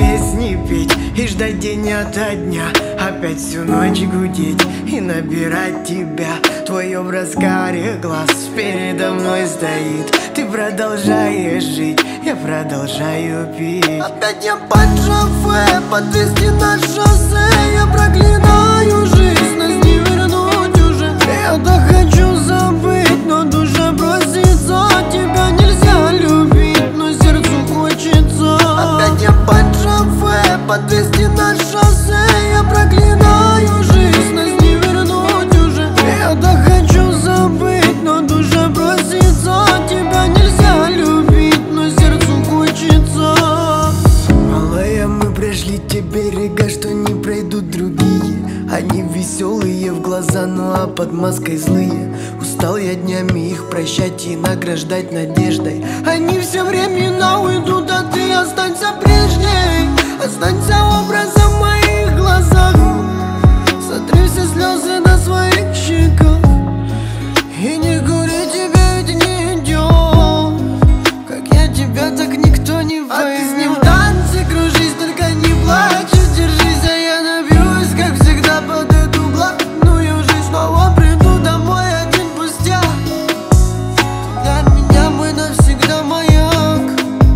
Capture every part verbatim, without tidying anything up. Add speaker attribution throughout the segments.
Speaker 1: песни петь и ждать день ото дня. Опять всю ночь гудеть и набирать тебя. Твой образ карих глаз передо мной стоит. Ты продолжаешь жить, я продолжаю пить.
Speaker 2: Опять я под шофе, подвести на шоссе. Я проклинаю жизнь, нас не вернуть уже. Я так хочу забыть, но душа просится. Тебя нельзя любить, но сердцу хочется. Опять я под шофе, подвести на шоссе. Я проклинаю жизнь, нас не вернуть уже. Я так хочу забыть, но душа просится. Тебя нельзя любить, но сердцу хочется.
Speaker 1: Малая, мы прошли те берега, что не пройдут другие. Они веселые в глаза, ну а под маской злые. Устал я днями их прощать и награждать надеждой.
Speaker 2: Они все времена уйдут, а ты останься прежней. Останься образом в моих глазах. Сотри все слезы на своих щеках. И не говори, тебе ведь не идет. Как я тебя, так никто не поймет. А ты с ним в танце кружись, только не плачь. Держись, а я набьюсь, как всегда, под эту блатную жизнь. Снова приду домой, один пустяк. Для меня мой навсегда маяк.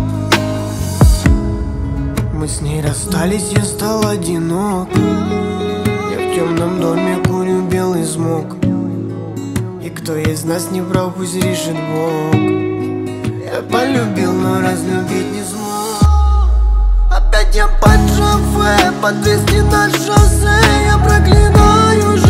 Speaker 1: Мы с ней расстались, я стал одинок. Я в темном доме курю белый смог. И кто из нас не прав, пусть решит Бог. Я полюбил, но разлюбить не смог.
Speaker 2: Опять я под шофе, подвести на шоссе. Я проклинаю жизнь.